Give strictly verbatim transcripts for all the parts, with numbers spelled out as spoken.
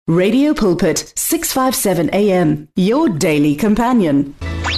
Radio Pulpit, six fifty-seven A M, your daily companion.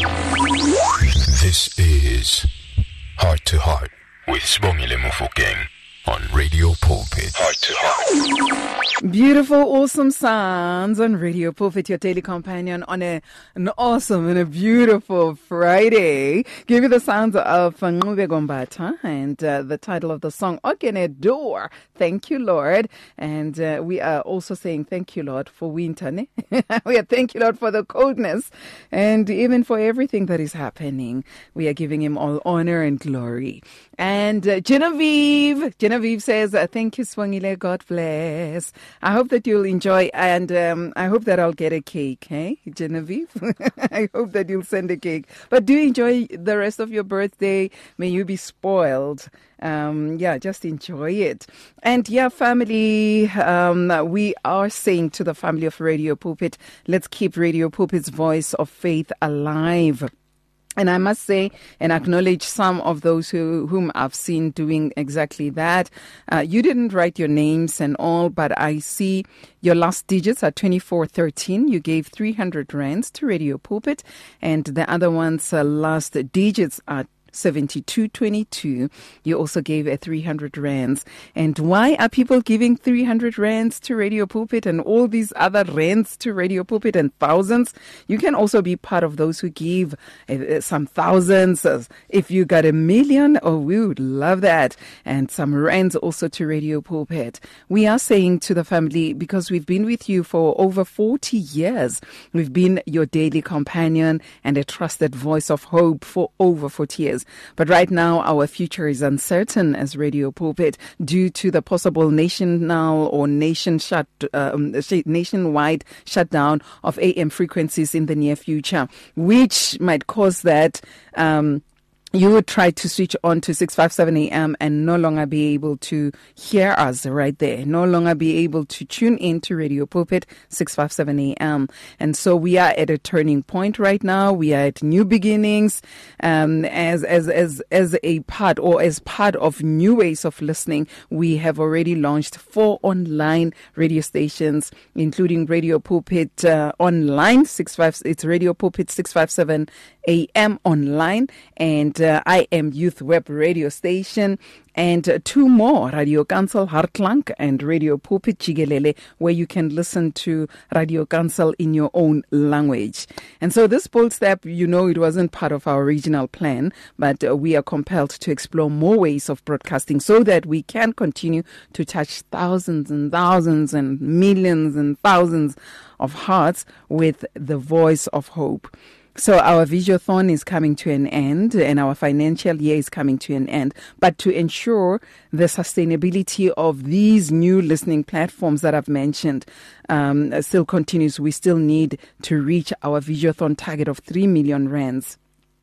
This is Heart to Heart with Sibongile Mofokeng on Radio Pulpit. Heart to Heart. Beautiful, awesome sounds on Radio Pulpit, your daily companion on a, an awesome and a beautiful Friday. Give you the sounds of Ncube Gombata and uh, the title of the song, Ogene Door. Thank you, Lord. And uh, we are also saying thank you, Lord, for winter. Ne? We are thank you, Lord, for the coldness and even for everything that is happening. We are giving him all honor and glory. And uh, Genevieve, Genevieve says, uh, thank you, Swangile, God bless. I hope that you'll enjoy, and um, I hope that I'll get a cake, hey, Genevieve? I hope that you'll send a cake. But do enjoy the rest of your birthday. May you be spoiled. Um, yeah, just enjoy it. And yeah, family, um, we are saying to the family of Radio Pulpit, let's keep Radio Pulpit's voice of faith alive. And I must say and acknowledge some of those who, whom I've seen doing exactly that. Uh, you didn't write your names and all, but I see your last digits are twenty-four thirteen. You gave three hundred rands to Radio Pulpit, and the other one's uh, last digits are seventy-two twenty-two. You also gave a three hundred rands. And why are people giving three hundred rands to Radio Pulpit and all these other rands to Radio Pulpit and thousands? You can also be part of those who give uh, some thousands. If you got a million, oh, we would love that. And some rands also to Radio Pulpit. We are saying to the family, because we've been with you for over forty years, we've been your daily companion and a trusted voice of hope for over forty years. But right now, our future is uncertain as Radio Pulpit due to the possible national or nation shut, um, nationwide shutdown of A M frequencies in the near future, which might cause that um, you would try to switch on to six fifty-seven A M and no longer be able to hear us right there, no longer be able to tune in to Radio Pulpit six fifty-seven A M. And so we are at a turning point right now. We are at new beginnings um, as, as, as, as a part or as part of new ways of listening. We have already launched four online radio stations, including Radio Pulpit uh, online, six five, it's Radio Pulpit six fifty-seven A M online, and uh, I Am Youth Web radio station, and uh, two more, Radio Kansel Hartlank and Radio Pulpit Jigelele, where you can listen to Radio Kansel in your own language. And so this bold step, you know, it wasn't part of our original plan, but uh, we are compelled to explore more ways of broadcasting so that we can continue to touch thousands and thousands and millions and thousands of hearts with the voice of hope. So our Visiothon is coming to an end and our financial year is coming to an end. But to ensure the sustainability of these new listening platforms that I've mentioned um, still continues, we still need to reach our Visiothon target of three million rands.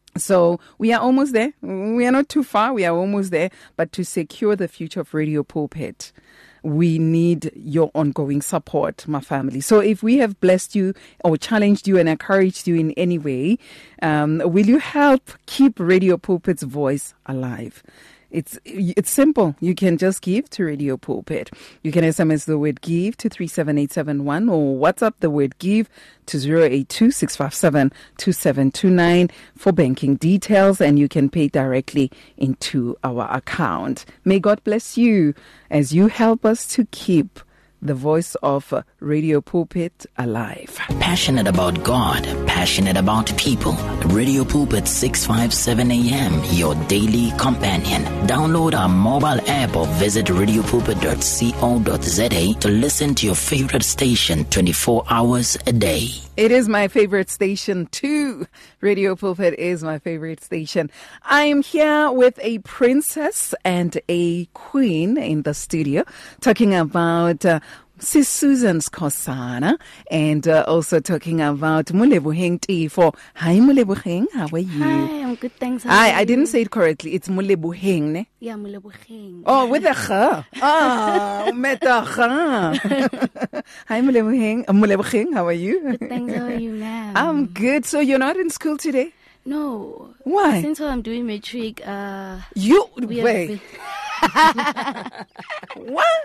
So we are almost there. We are not too far. We are almost there. But to secure the future of Radio Pulpit, we need your ongoing support, my family. So if we have blessed you or challenged you and encouraged you in any way, um, will you help keep Radio Pulpit's voice alive? It's it's simple. You can just give to Radio Pulpit. You can S M S the word give to three seven eight seven one or WhatsApp the word give to zero eight two six five seven two seven two nine for banking details, and you can pay directly into our account. May God bless you as you help us to keep the voice of Radio Pulpit alive. Passionate about God, passionate about people. Radio Pulpit six fifty-seven A M, your daily companion. Download our mobile app or visit radio pulpit dot co dot za to listen to your favorite station twenty-four hours a day. It is my favorite station too. Radio Pulpit is my favorite station. I am here with a princess and a queen in the studio talking about uh, Sis Susan Skosana, and uh, also talking about Moleboheng Tifo. Hi Moleboheng, how are you? Hi, I'm good, thanks. How I, I didn't say it correctly. It's Moleboheng, ne? Yeah, Moleboheng. Oh, with a kha. Ah, met a kha. Hi Moleboheng. Moleboheng, how are you? Good, thanks. How are you, ma'am? I'm good. So you're not in school today? No. Why? Since I'm doing matric, uh... You, we wait. Been... What?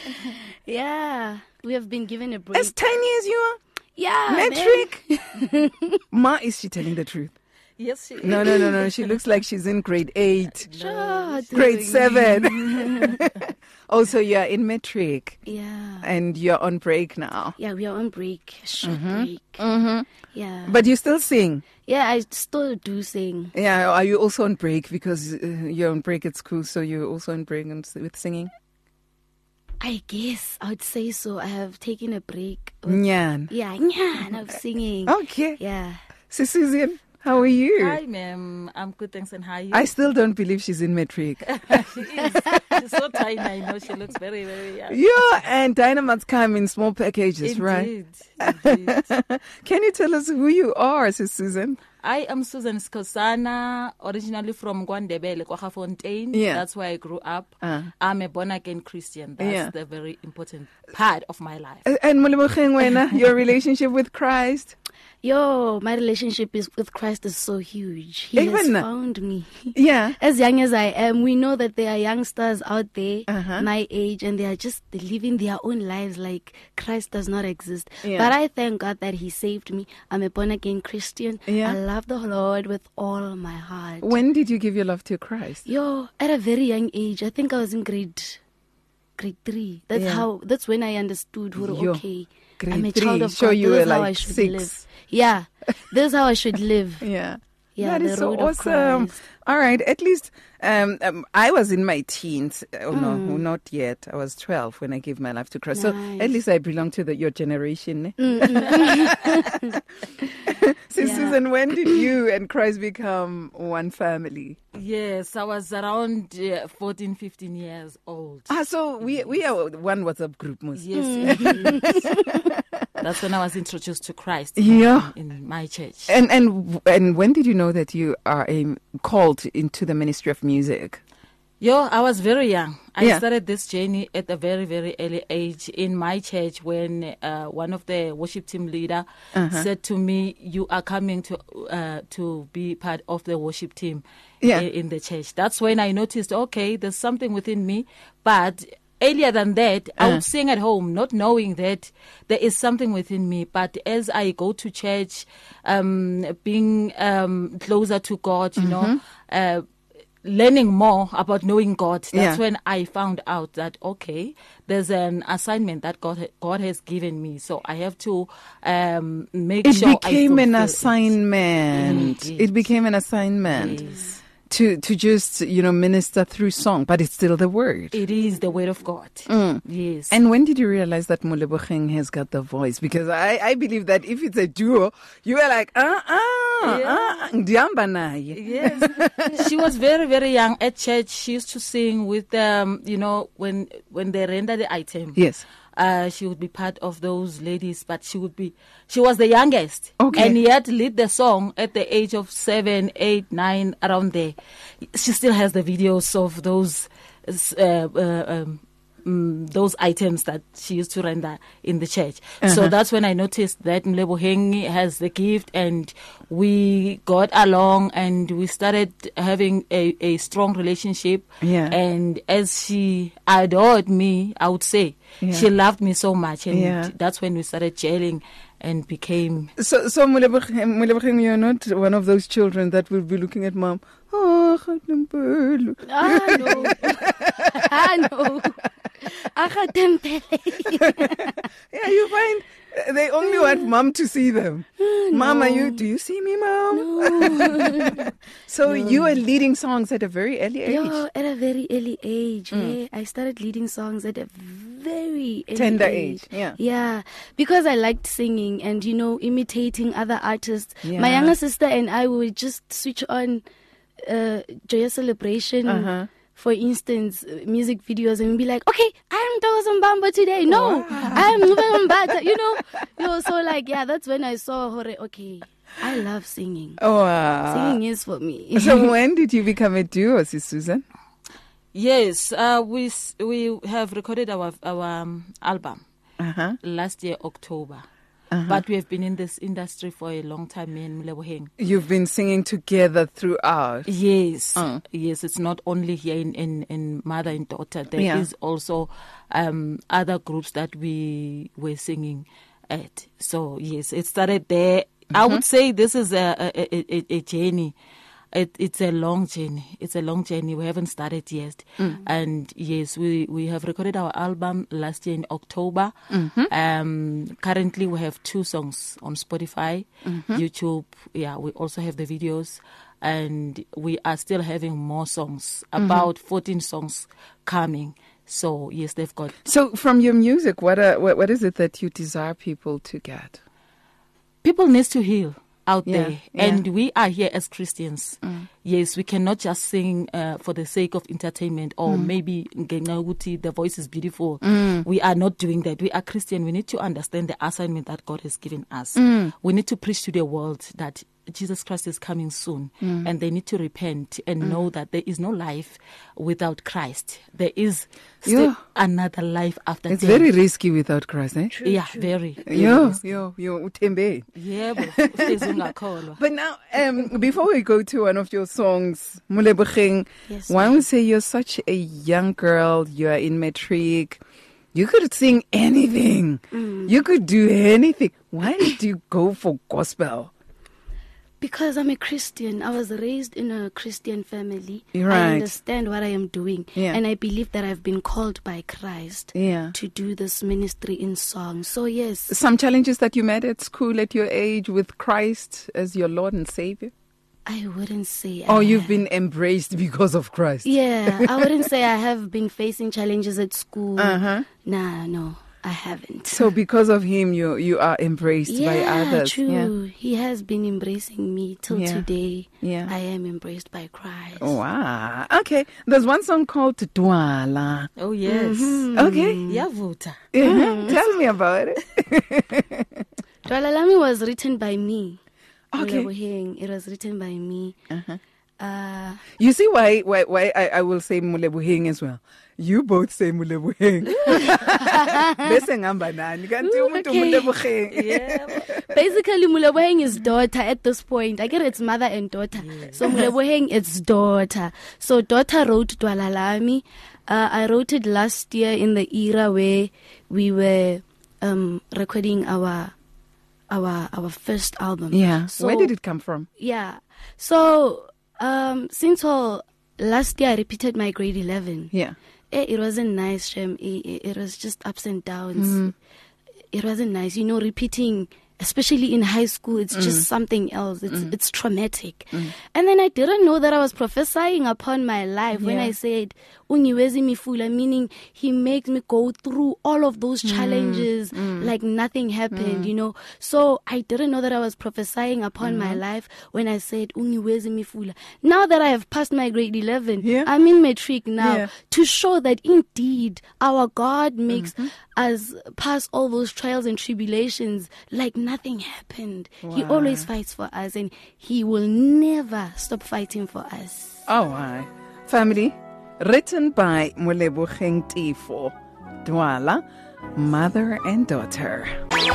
Yeah, we have been given a break. As tiny as you are? Yeah, Metric? Ma, is she telling the truth? Yes, she No, no, no, no. She looks like she's in grade eight, Sure, grade doing- seven. Oh, so you're in metric Yeah. and you're on break now. Yeah, we are on break. Short break. Mm-hmm. Yeah. But you still sing. yeah, I still do sing. Yeah. Are you also on break because uh, you're on break at school? So you're also on break and s- with singing. I guess I would say so. I have taken a break. With, Nyan. yeah, yeah, of singing. Okay. Yeah. So Susan, how are you? Hi, ma'am. I'm good, thanks. And how are you? I still don't believe she's in metric. she is. She's so tiny. I know she looks very, very young. Yeah, and Dynamite's come in small packages, right? Indeed. Indeed. Can you tell us who you are, Sis Susan? I am Susan Skosana, originally from Gwandebele, Kwagafontein. Yeah. That's where I grew up. Uh. I'm a born-again Christian. That's Yeah. the very important part of my life. Uh, And Molebocheng Wena, your relationship with Christ? Yo, my relationship is with Christ is so huge. He Even- has found me. Yeah. As young as I am, we know that there are youngsters out there Uh-huh. my age, and they are just living their own lives like Christ does not exist. Yeah. But I thank God that He saved me. I'm a born again Christian. Yeah. I love the Lord with all my heart. When did you give your love to Christ? Yo, at a very young age, I think I was in grade grade three. That's Yeah. how. That's when I understood. Who Yo, okay, grade I'm a three. child of So God. you This were is how I like should six. live. Yeah, this is how I should live. Yeah. Yeah, That is the so road of awesome. Christ. All right. At least um, um, I was in my teens. Oh, no, Mm. not yet. I was twelve when I gave my life to Christ. So Nice. at least I belong to the, your generation. eh? Mm-mm. So, Yeah. Susan, when did you and Christ become one family? Yes, I was around uh, fourteen, fifteen years old. Ah, so we we are one WhatsApp group, Mos. Yes, Mm. indeed. That's when I was introduced to Christ Yeah. in my church. And and and when did you know that you are um, called into the ministry of music? Yo, I was very young. I Yeah. started this journey at a very, very early age in my church when uh, one of the worship team leader Uh-huh. said to me, "You are coming to uh, to be part of the worship team Yeah. i- in the church." That's when I noticed, okay, there's something within me. But earlier than that, I Uh. would sing at home, not knowing that there is something within me. But as I go to church, um, being um, closer to God, you Mm-hmm. know. Uh, learning more about knowing God, that's Yeah. when I found out that, okay, there's an assignment that God ha- God has given me. So I have to um, make It sure became I an fulfill assignment. Indeed. It became an assignment It. Yes. to to just you know minister through song, but it's still the word. It is the word of God. Mm. Yes. And when did you realize that Molebocheng has got the voice? Because I, I believe that if it's a duo, you are like, ah, ah, Yeah. ah, ndihamba naye. Yes, she was very, very young at church. She used to sing with um, you know, when when they render the item. Yes. Uh, she would be part of those ladies, but she would be, she was the youngest. Okay. And yet lead the song at the age of seven, eight, nine, around there. She still has the videos of those, uh, uh, um, mm, those items that she used to render in the church. Uh-huh. So that's when I noticed that Molebocheng has the gift, and we got along and we started having a, a strong relationship. Yeah. And as she adored me, I would say, Yeah. she loved me so much. And Yeah. that's when we started gelling and became... So, so Molebocheng, Molebocheng, you're not one of those children that will be looking at mom. Oh, Kgatempelo." Ah, no. ah, no. Ah, Kgatempele. Yeah, you find uh, they only want mom to see them. Mom, are you? Do you see me, mom? No. So you were leading songs at a very early age. Yo, at a very early age, yeah, I started leading songs at a very early Tender age. age, yeah. Yeah, because I liked singing and, you know, imitating other artists. Yeah. My younger sister and I would just switch on uh, Joyous Celebration. Uh-huh. For instance, uh, music videos, and be like, okay, I'm Thokoza Mbamba today. No, I'm Ngubeka Mbatha. You know, you know, so like, yeah, that's when I saw Hore. Okay, I love singing. Oh, wow. Singing is for me. So when did you become a duo, Sis Susan? Yes, uh, we s- we have recorded our our um, album Uh-huh. last year, October. Uh-huh. But we have been in this industry for a long time, me and Moleboheng. You've been singing together throughout. Yes, Oh. yes. It's not only here in, in, in Mother and Daughter. There Yeah. is also um, other groups that we were singing at. So yes, it started there. Mm-hmm. I would say this is a a, a, a journey. It, it's a long journey. It's a long journey. We haven't started yet. Mm. And yes, we, we have recorded our album last year in October. Mm-hmm. Um, currently, we have two songs on Spotify, mm-hmm. YouTube. Yeah, we also have the videos. And we are still having more songs, about mm-hmm. fourteen songs coming. So, yes, they've got... So, from your music, what, are, what what is it that you desire people to get? People need to heal out Yeah, there, yeah. and we are here as Christians. Mm. Yes, we cannot just sing uh, for the sake of entertainment, or mm. maybe ngenxa yokuthi the voice is beautiful. Mm. We are not doing that. We are Christian. We need to understand the assignment that God has given us. Mm. We need to preach to the world that Jesus Christ is coming soon, mm. and they need to repent and mm. know that there is no life without Christ. There is still Yeah. another life after It's death. very risky without Christ, eh? yeah, very. very Yo, risky. yo, yo, uthembe. Yebo, ufezi ungakholwa. But now, um, before we go to one of your songs, Moleboheng, Yes, one would say you're such a young girl, you are in matric, you could sing anything, Mm. you could do anything. Why did you go for gospel? Because I'm a Christian. I was raised in a Christian family. You're I right. understand what I am doing. Yeah. And I believe that I've been called by Christ Yeah. to do this ministry in song. So, yes. Some challenges that you met at school at your age with Christ as your Lord and Savior? I wouldn't say. Or I you've have. been embraced because of Christ? Yeah. I wouldn't say I have been facing challenges at school. Uh-huh. Nah, no. I haven't. So because of him, you you are embraced yeah, by others. true. He has been embracing me till Yeah. today. Yeah. I am embraced by Christ. Oh, wow. Okay. There's one song called Dwala. Oh, yes. Okay. Yavuta. Uh-huh. Tell me about it. Dwala Lami was written by me. Okay. Moleboheng, it was written by me. Uh-huh. Uh, You see why why why I, I will say Moleboheng as well. You both say Moleboheng. Bese ngihamba nani kanti umuntu Okay. Moleboheng. Yeah. basically, Moleboheng is daughter at this point. I get it's mother and daughter. So Moleboheng, it's daughter. So daughter wrote Dwala Lami. Uh, I wrote it last year in the era where we were um, recording our our our first album. Yeah. So, Where did it come from? Yeah. So um, since all last year, I repeated my grade eleven. Yeah. Eh, it wasn't nice, Shem. It, it, it was just ups and downs. Mm. It wasn't nice. You know, repeating, especially in high school, it's just something else. It's it's traumatic. And then I didn't know that I was prophesying upon my life when Yeah. I said, Ungiwezi mifula, meaning he makes me go through all of those challenges like nothing happened, you know. So I didn't know that I was prophesying upon my life when I said, Ungiwezi mifula. Now that I have passed my grade eleven, Yeah. I'm in matric now, Yeah. to show that indeed our God makes us pass all those trials and tribulations like nothing happened. He Wow. always fights for us, and he will never stop fighting for us. Oh, my. Family, written by Moleboheng Tifo, Dwala, mother and daughter.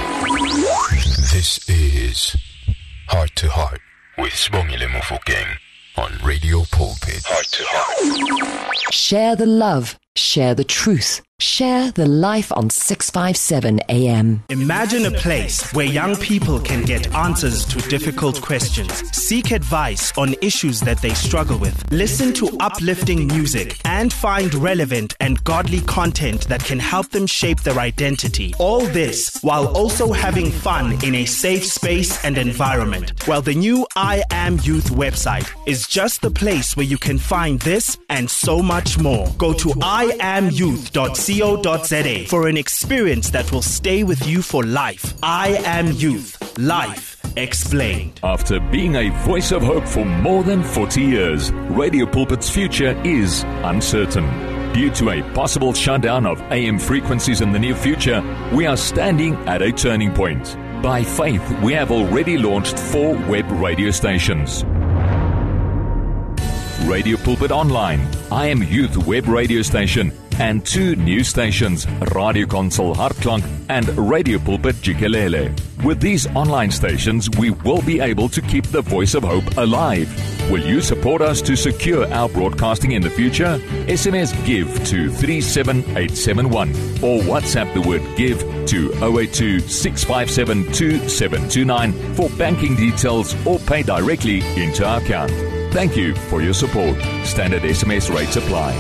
This is Heart to Heart with Sibongile Mofokeng on Radio Pulpit. Heart to Heart. Share the love, share the truth, share the life on six fifty-seven A M. Imagine a place where young people can get answers to difficult questions, seek advice on issues that they struggle with, listen to uplifting music, and find relevant and godly content that can help them shape their identity. All this while also having fun in a safe space and environment. Well, the new I Am Youth website is just the place where you can find this and so much more. Go to I am youth dot co dot za for an experience that will stay with you for life. I Am Youth. Life explained. After being a voice of hope for more than forty years, Radio Pulpit's future is uncertain. Due to a possible shutdown of A M frequencies in the near future, we are standing at a turning point. By faith, we have already launched four web radio stations. Radio Pulpit Online, I Am Youth web radio station, and two new stations, Radio Kansel Hartklank and Radio Pulpit Jikelele. With these online stations, we will be able to keep the Voice of Hope alive. Will you support us to secure our broadcasting in the future? S M S GIVE to three seven eight seven one or WhatsApp the word GIVE to zero eight two, six five seven, two seven two nine for banking details or pay directly into our account. Thank you for your support. Standard S M S rates apply.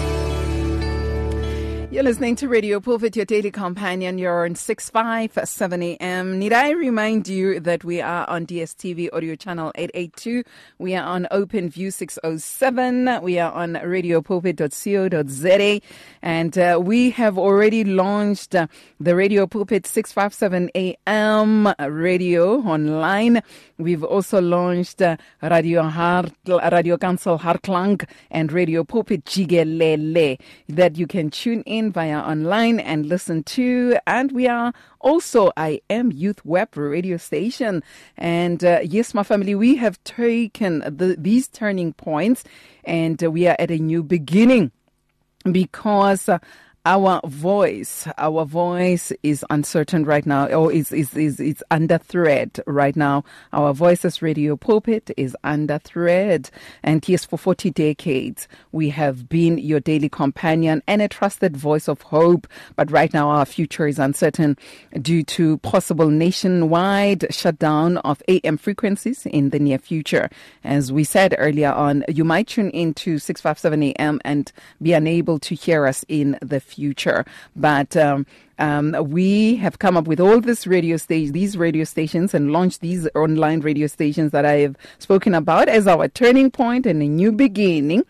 You're listening to Radio Pulpit, your daily companion. You're on six fifty-seven A M. Need I remind you that we are on D S T V audio channel eight eighty-two. We are on OpenView six oh seven. We are on radio pulpit dot co dot za. And uh, we have already launched uh, the Radio Pulpit six fifty-seven A M radio online. We've also launched uh, Radio Hart, Radio Kansel Hartklank and Radio Pulpit Jikelele that you can tune in via online and listen to. And we are also I Am Youth Web radio station. And uh, yes, my family, we have taken the, these turning points and uh, we are at a new beginning because uh, Our voice, our voice is uncertain right now, or is is is it's under threat right now. Our voice as Radio Pulpit is under threat, and yes, for forty decades we have been your daily companion and a trusted voice of hope. But right now our future is uncertain due to possible nationwide shutdown of A M frequencies in the near future. As we said earlier on, you might tune into six fifty-seven A M and be unable to hear us in the future, but um, um, we have come up with all this radio stage, these radio stations, and launched these online radio stations that I have spoken about as our turning point and a new beginning.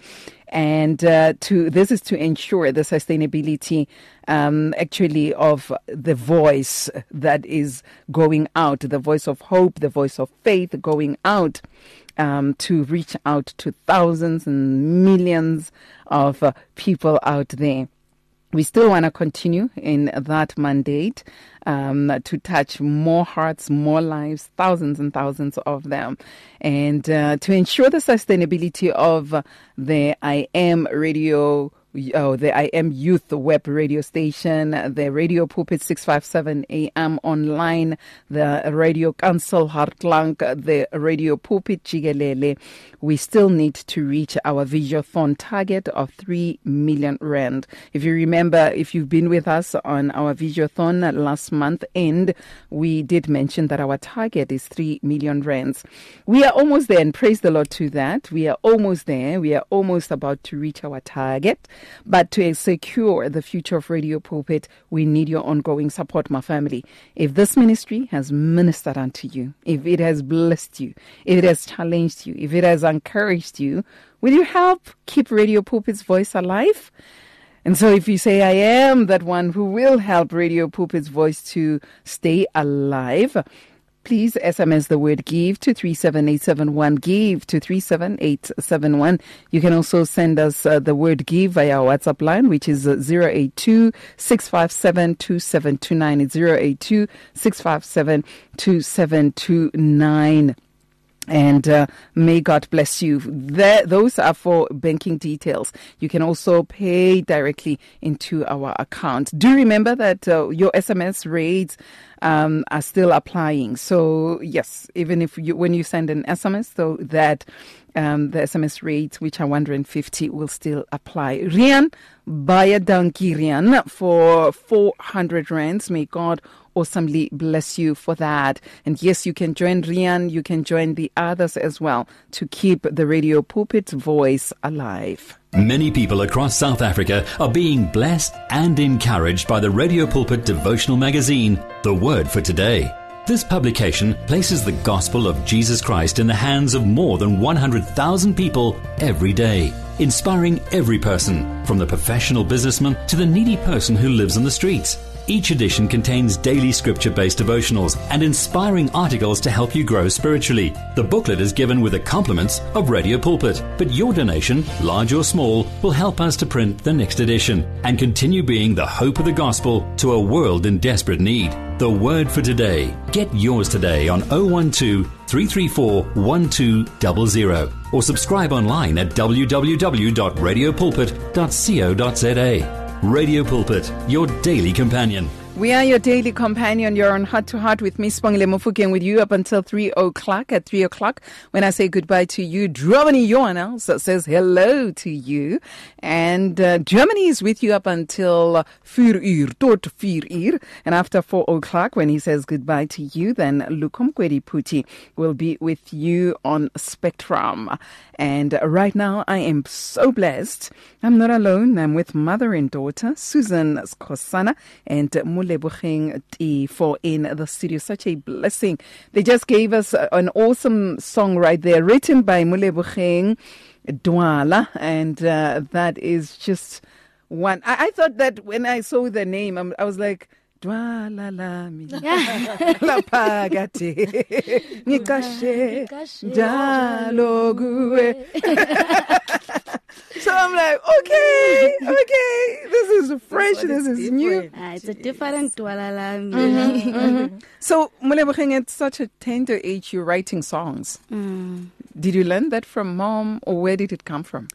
And uh, to this is to ensure the sustainability, um, actually, of the voice that is going out, the voice of hope, the voice of faith going out. Um, to reach out to thousands and millions of uh, people out there. We still want to continue in that mandate um, to touch more hearts, more lives, thousands and thousands of them. And uh, to ensure the sustainability of uh, the I Am radio Oh, the I Am Youth Web radio station, the Radio Pulpit six fifty-seven A M online, the Radio Kansel Hartklank, the Radio Pulpit Jikelele. We still need to reach our Videothon target of three million rand. If you remember, if you've been with us on our Videothon last month end, we did mention that our target is three million rands. We are almost there, and praise the Lord to that. We are almost there. We are almost about to reach our target. But to secure the future of Radio Pulpit, we need your ongoing support, my family. If this ministry has ministered unto you, if it has blessed you, if it has challenged you, if it has encouraged you, will you help keep Radio Pulpit's voice alive? And so if you say, I am that one who will help Radio Pulpit's voice to stay alive, please S M S the word GIVE to three seven eight seven one, GIVE to three seven eight seven one. You can also send us uh, the word GIVE via our WhatsApp line, which is uh, zero eight two, six five seven, two seven two nine. It's zero eight two, six five seven, two seven two nine. And uh, may God bless you. There, those are for banking details. You can also pay directly into our account. Do remember that uh, your S M S rates um, are still applying. So yes, even if you when you send an S M S, so that um, the S M S rates, which are one hundred fifty, will still apply. Rian, buy a donkey, Rian, for four hundred rands. May God awesomely bless you for that. And yes, you can join Rian, you can join the others as well to keep the Radio Pulpit's voice alive. Many people across South Africa are being blessed and encouraged by the Radio Pulpit devotional magazine, The Word for Today. This publication places the gospel of Jesus Christ in the hands of more than one hundred thousand people every day, inspiring every person, from the professional businessman to the needy person who lives on the streets. Each edition contains daily scripture-based devotionals and inspiring articles to help you grow spiritually. The booklet is given with the compliments of Radio Pulpit, but your donation, large or small, will help us to print the next edition and continue being the hope of the gospel to a world in desperate need. The Word for Today. Get yours today on zero one two, three three four, one two zero zero or subscribe online at w w w dot radio pulpit dot co dot za. Radio Pulpit, your daily companion. We are your daily companion. You're on Heart to Heart with me, Spongile Mofokeng, with you up until three o'clock. At three o'clock, when I say goodbye to you, Germany Johanna says hello to you. And uh, Germany is with you up until four uur, tot four uur. And after four o'clock, when he says goodbye to you, then Lukom Kwedi Puti will be with you on Spectrum. And right now, I am so blessed. I'm not alone. I'm with mother and daughter, Susan Skosana and Muleboheng T for in the studio. Such a blessing. They just gave us an awesome song right there, written by Muleboheng Dwala. And uh, that is just one. I, I thought that when I saw the name, I'm, I was like, Dwala lami la pagate nikashe jalo gue. So I'm like, okay, okay, this is fresh, this is different. New. Ah, it's a different Dwala lami. Mm-hmm, mm-hmm. So Muleboheng, at such a tender age, you're writing songs. Mm. Did you learn that from mom, or where did it come from?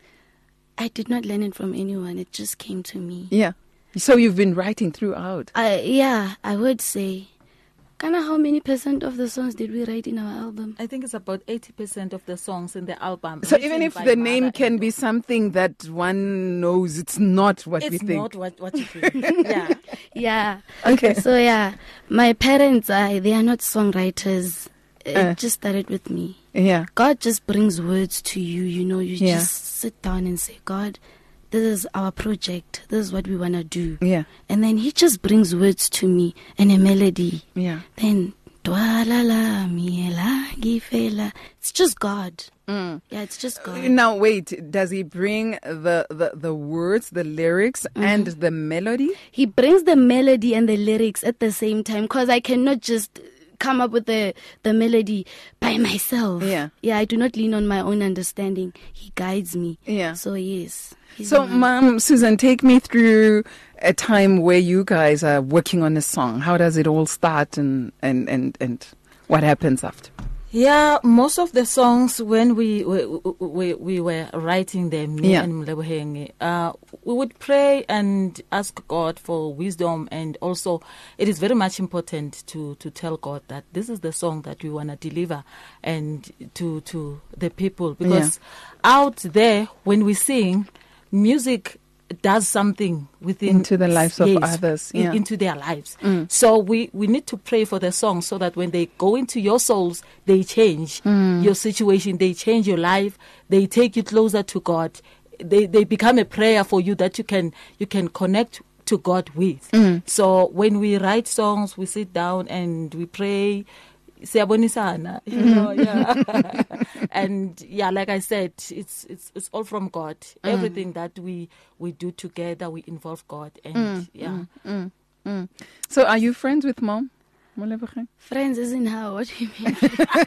I did not learn it from anyone. It just came to me. Yeah. So you've been writing throughout? I, yeah, I would say. Kinda how many percent of the songs did we write in our album? I think it's about eighty percent of the songs in the album. So even if the name can be something that one knows, it's not what it's we think. It's not what, what you think. Yeah. Yeah. Okay. So yeah, my parents, uh, they are not songwriters. It Uh. just started with me. Yeah. God just brings words to you, you know, you Yeah. just sit down and say, God, this is our project. This is what we want to do. Yeah. And then he just brings words to me and a melody. Yeah. Then, Dwala la miela gifela. It's just God. Mm. Yeah, it's just God. Now, wait, does he bring the, the, the words, the lyrics, Mm. and the melody? He brings the melody and the lyrics at the same time, because I cannot just come up with the, the melody by myself. Yeah. Yeah, I do not lean on my own understanding. He guides me. Yeah. So, yes. he's So, my- Mom, Susan, take me through a time where you guys are working on a song. How does it all start, and, and, and, and what happens after? Yeah, most of the songs when we we, we, we were writing them, me Yeah. and Muleboheng, uh, we would pray and ask God for wisdom, and also it is very much important to, to tell God that this is the song that we want to deliver and to to the people, because out there when we sing, music does something within Into the lives of yes, others, in- yeah. into their lives. Mm. So we, we need to pray for the song so that when they go into your souls, they change Mm. your situation, they change your life, they take you closer to God. They they become a prayer for you that you can you can connect to God with. Mm. So when we write songs, we sit down and we pray. Siyabonisana, you know, yeah. And yeah, like I said, it's it's it's all from God. Mm. Everything that we we do together, we involve God, and Mm, yeah. mm, mm, mm. So are you friends with Mom, Muleboheng? Friends isn't how. What do you mean?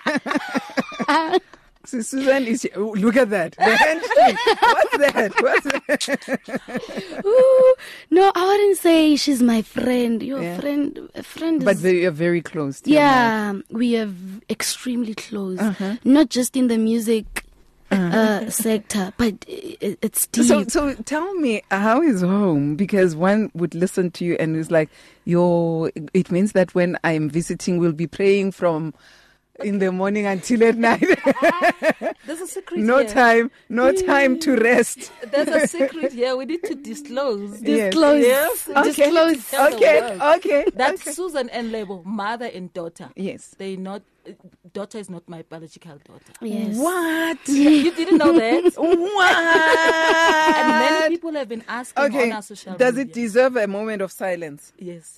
So Susan is, oh, look at that. The handshake. What's that? What's that? Ooh, no, I wouldn't say she's my friend. Your Yeah. friend, a friend But is... they are very close to your mom. Yeah, we are v- extremely close. Uh-huh. Not just in the music uh, sector, but it, it's deep. So, so tell me, how is home? Because one would listen to you and it's like, yo, it means that when I'm visiting, we'll be praying from in the morning until at night. There's a secret No here. time, no time to rest. There's a secret here. We need to disclose. Yes. Disclose. Yes. Okay. Disclose. Tell the Okay, world okay. That's okay. Susan and Lebo, mother and daughter. Yes. They not daughter is not my biological daughter. Yes. What? You didn't know that? What? And many people have been asking Okay. on our social Does media. it deserve a moment of silence Yes.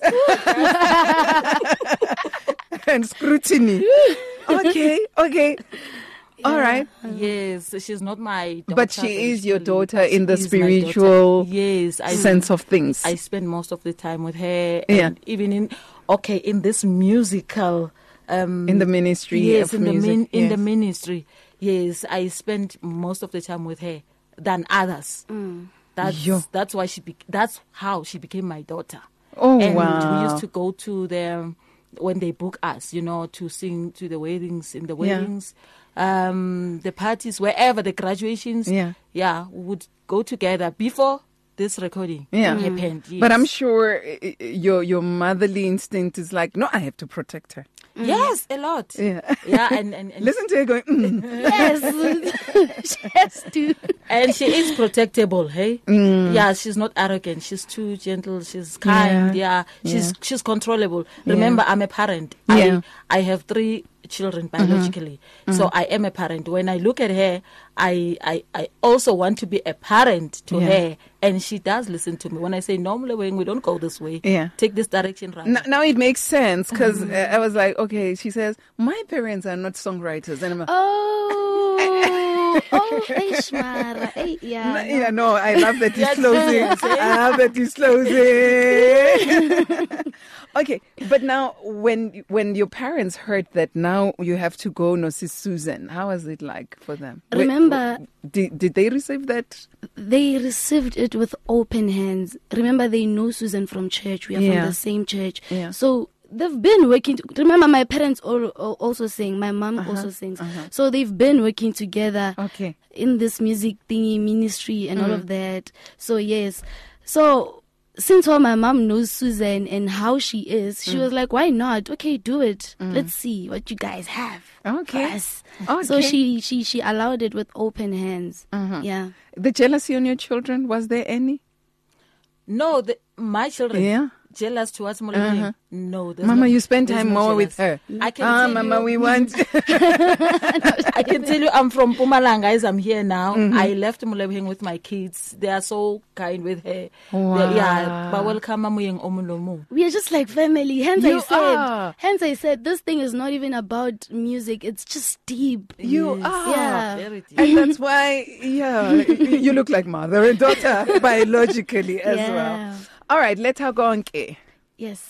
and scrutiny? Okay, okay. All right. Yes, she's not my daughter. But she is your basically. daughter in the She is my daughter. spiritual yes, I, sense of things. I spend most of the time with her. Yeah. And even in, okay, in this musical... Um, In the ministry Yes, of in, music, the min- in yes. the ministry. Yes, I spend most of the time with her than others. Mm. That's, Yo. that's why she be- that's how she became my daughter. Oh, and wow. we used to go to the when they book us, you know, to sing to the weddings, in the Yeah. weddings, um, the parties, wherever, the graduations. Yeah. Yeah, we would go together before the this recording Yeah. happened. Yes. But I'm sure uh, your your motherly instinct is like, no, I have to protect her. Yes, a lot. Yeah. Yeah, and, and, and Listen to her going, mm. Yes. Yes, dude. and she is protectable, hey? Mm. Yeah, she's not arrogant. She's too gentle. She's kind. Yeah, Yeah. she's Yeah. she's controllable. Yeah. Remember, I'm a parent. Yeah. I I have three children biologically, Mhm. so I am a parent. When I look at her, I I, I also want to be a parent to Yeah. her, and she does listen to me. When I say normally when we don't go this way, Yeah. take this direction, right? Now, now it makes sense because uh, I was like, okay, she says, my parents are not songwriters. And I'm like, Oh, oh, Ishmara. Hey, yeah. yeah, no, I love that Yes, disclosing. yes, yes. I love that disclosing. Okay, but now when when your parents heard that now you have to go no see Susan, how was it like for them? Wait, Remember- did, did they receive that? They received it with open hands. Remember, they know Susan from church. We are Yeah. from the same church. Yeah. So they've been working. To, remember, my parents all, all also sing. My mom Uh-huh, also sings. uh-huh. So they've been working together Okay. in this music thingy ministry and all Mm. of that. So yes. So since all my mom knows Susan and how she is, she Mm. was like, why not? Okay, do it. Mm. Let's see what you guys have. Okay. for us." Okay. So she, she, she allowed it with open hands. Uh-huh. Yeah. The jealousy on your children, was there any? No, the, my children. Yeah. Jealous towards Molly. Uh-huh. No, there's Mama, no, you spend there's time no more jealous. with her. I can Ah, tell Mama, you, we want. I can tell you, I'm from Pumalanga, guys. I'm here now. Mhm. I left Mulebheng with my kids. They are so kind with her. Wow. They- yeah, but welcome, Mamuyeng Omolomo. We are just like family. Hence You I said, are. hence I said, this thing is not even about music. It's just deep. You Yes. are. Yeah. Very deep. And that's why, yeah, you look like mother and daughter biologically as Yeah. well. All right, let her go on. Ke. Yes.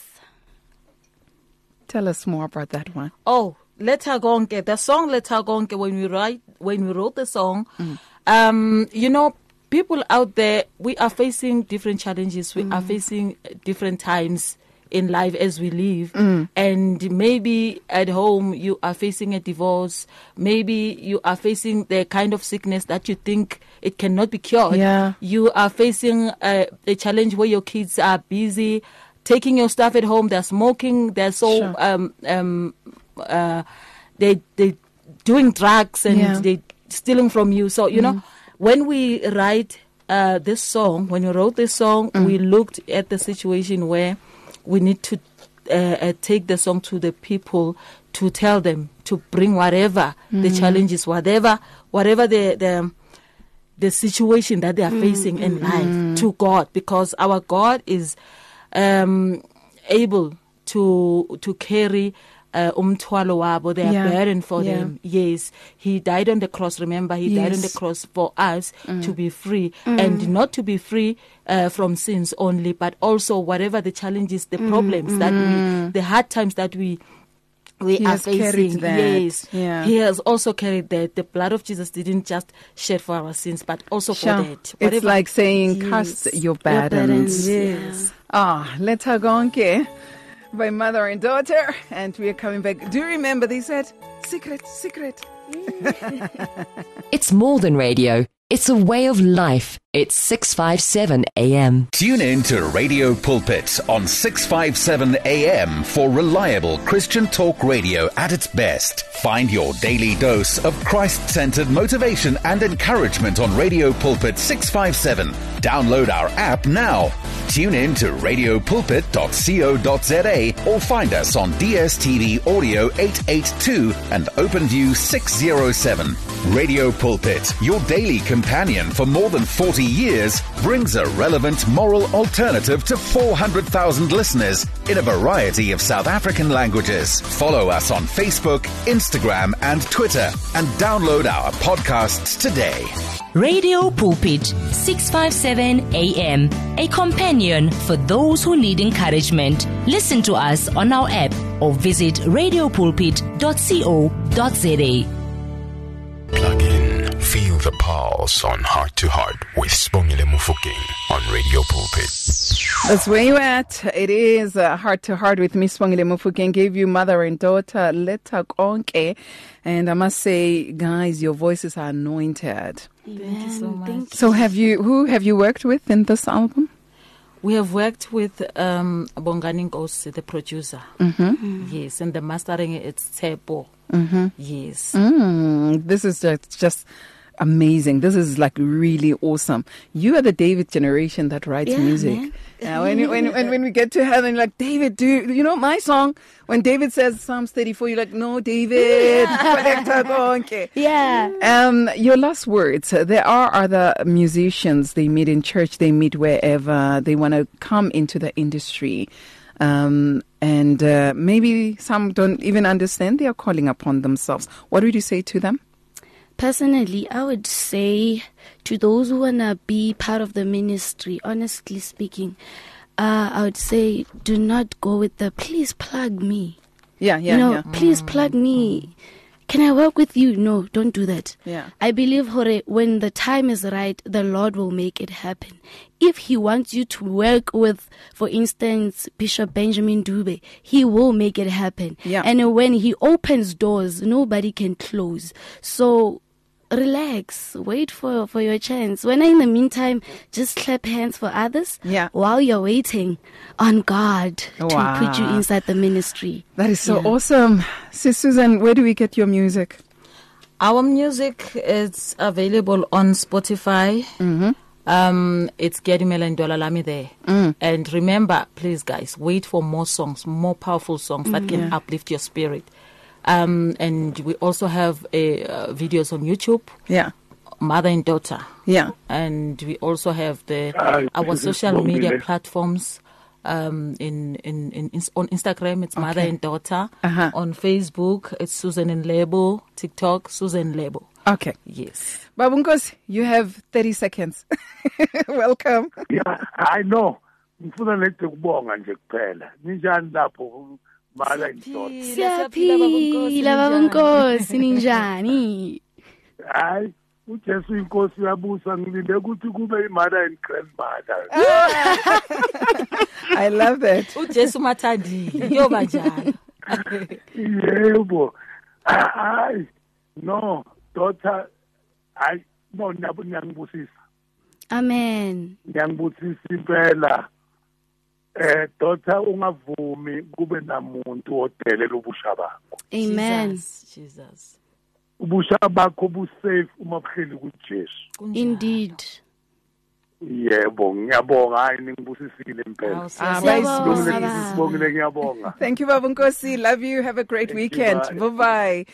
Tell us more about that one. Oh, Let Her Go Nke. The song Let Her Go Nke, when we write, when we wrote the song, um, you know, people out there, we are facing different challenges. We are facing different times in life as we live. Mm. And maybe at home you are facing a divorce. Maybe you are facing the kind of sickness that you think it cannot be cured. Yeah. You are facing a, a challenge where your kids are busy taking your stuff at home. They're smoking. They're so Sure. um um uh they they doing drugs and Yeah. they stealing from you. So you know, when we write uh this song, when we wrote this song, we looked at the situation where we need to uh, uh, take the song to the people to tell them to bring whatever the Mm. challenges, whatever whatever the the the situation that they are facing in life to God, because our God is um, able to to carry uh, umthwalo wabo, their Yeah. burden for Yeah. them. Yes, He died on the cross. Remember, He died on the Yes. cross for us to be free, and not to be free uh, from sins only, but also whatever the challenges, the problems that we, the hard times that we. We He are has carried facing. that. Yes, Yeah. He has also carried that. The blood of Jesus didn't just shed for our sins, but also Sure. for that. It's Whatever- like saying, Yes. cast your burdens, burdens. Yes. Ah, Let Her Go On Ke by mother and daughter. And we are coming back. Do you remember they said, secret, secret? It's more than radio. It's a way of life. It's six fifty-seven A M. Tune in to Radio Pulpit on six fifty-seven A M for reliable Christian talk radio at its best. Find your daily dose of Christ-centered motivation and encouragement on Radio Pulpit six fifty-seven. Download our app now. Tune in to radio pulpit dot co dot za or find us on D S T V Audio eight eighty-two and OpenView six oh seven. Radio Pulpit, your daily companion for more than forty years, brings a relevant moral alternative to four hundred thousand listeners in a variety of South African languages. Follow us on Facebook, Instagram, and Twitter, and download our podcasts today. Radio Pulpit, six fifty-seven A M, a companion for those who need encouragement. Listen to us on our app or visit radio pulpit dot co dot za. Plug in, feel the pulse on Heart to Heart with Sibongile Mofokeng on Radio Pulpit. That's where you're at. It is uh, Heart to Heart with Miss Sibongile Mofokeng. Gave you mother and daughter, Let Her Go On Ke. And I must say, guys, your voices are anointed. Thank you so much. Thank you. So have you, who have you worked with in this album? We have worked with um, Bongani Nkosi, the producer. Mm-hmm. Mm. Yes, and the mastering, it's Tepo. Mm-hmm. Yes. Mm, this is just, just amazing. This is like really awesome. You are the David generation that writes Yeah, music. man. Now, when, you, when, when, when we get to heaven, like, David, do you, you know my song? When David says Psalms thirty-four, you're like, no, David. Okay. Yeah. Um, your last words. There are other musicians. They meet in church. They meet wherever. They want to come into the industry. Um, and uh, maybe some don't even understand they are calling upon themselves. What would you say to them? Personally, I would say to those who want to be part of the ministry, honestly speaking, uh, I would say do not go with the please plug me. Yeah, yeah, you know, yeah. please plug me. Can I work with you? No, don't do that. Yeah. I believe Hore, when the time is right, the Lord will make it happen. If He wants you to work with, for instance, Bishop Benjamin Dube, He will make it happen. Yeah. And when He opens doors, nobody can close. So relax, wait for, for your chance. When in the meantime, just clap hands for others Yeah. while you're waiting on God to Wow. put you inside the ministry. That is so Yeah. awesome. Sis Susan, where do we get your music? Our music is available on Spotify. Mm-hmm. Um, it's Gedi Mela Ndwalalami there. Mm. And remember, please, guys, wait for more songs, more powerful songs that can Yeah. uplift your spirit. Um, and we also have a, uh, videos on YouTube. Yeah. Mother and daughter. Yeah. And we also have the Hi, our this is social media Bongile. platforms. Um, in, in, in, in on Instagram, it's Mother Okay. and Daughter. Uh-huh. On Facebook, it's Susan and Lebo. TikTok, Susan Lebo. Okay. Yes. Babunkos, you have thirty seconds. Welcome. Yeah, I know. Ngifuna nete kubonga nje kuphela. Ninjani lapho mala indoda. Siyaphila babunkosi ninjani? Hayi, uJesu inkosi uyabusa ngilinde ukuthi kube imother and grandmother. I love that. uJesu mathandi yoba njalo. Yebo. Hayi, no, daughter, I no nabo ngiyangibusisa. Amen. Ngiyangibusisa impela. Eh daughter ungavumi kube namuntu odelela ubusha bakho. Amen. Jesus, Jesus. Ubusha bakho busafe uma buhleli kuJesu. Indeed. Yebo, ngiyabonga hayi ningibusisile impela. Ah, Sibongile ngiyabonga. Thank you, Babunkosi. Love you. Have a great Thank weekend. you, Bye bye.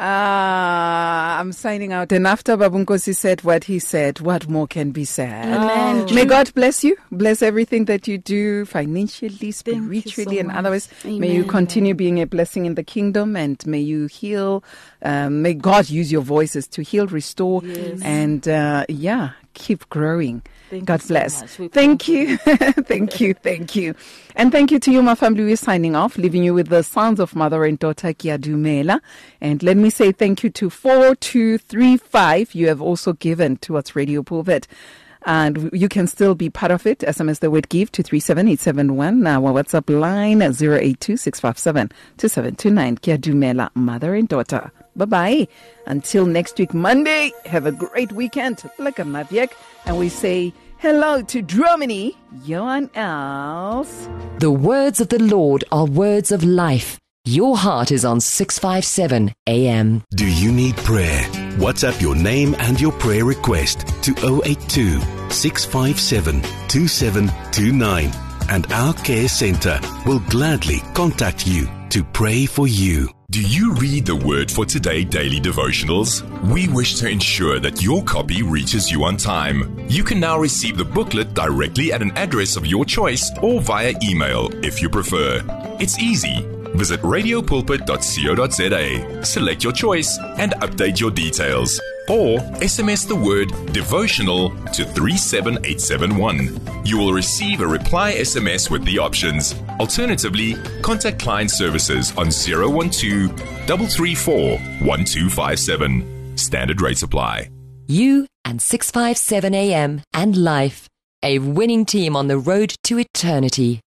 Uh, I'm signing out. And after Babunkosi said what he said, what more can be said? Amen. May God bless you. Bless everything that you do financially, spiritually, so and much. otherwise. May you Amen. continue being a blessing in the kingdom, and may you heal. Um, may God use your voices to heal, restore, Yes. and uh, yeah, keep growing. Thank God you so bless. much. We Thank pray you. Thank you. Thank you. And thank you to you, my family. We're signing off, leaving you with the sounds of mother and daughter Kia Dumela. And let me say thank you to four two three five. You have also given towards Radio Pulpit. And you can still be part of it. S M S the word give to three seven eight seven one. Our WhatsApp line zero eight two six five seven two seven two nine. Kia Dumela, mother and daughter. Bye-bye. Until next week, Monday, have a great weekend. Like a Maviek. And we say hello to Germany. Johan Els. The words of the Lord are words of life. Your heart is on six fifty-seven A M. Do you need prayer? WhatsApp your name and your prayer request to zero eight two six five seven two seven two nine, and our care center will gladly contact you to pray for you. Do you read the Word for Today daily devotionals? We wish to ensure that your copy reaches you on time. You can now receive the booklet directly at an address of your choice or via email if you prefer. It's easy. Visit radio pulpit dot co dot za, select your choice and update your details. Or S M S the word devotional to three seven eight seven one. You will receive a reply S M S with the options. Alternatively, contact client services on zero one two three three four one two five seven. Standard rates apply. You and six fifty-seven A M and life, a winning team on the road to eternity.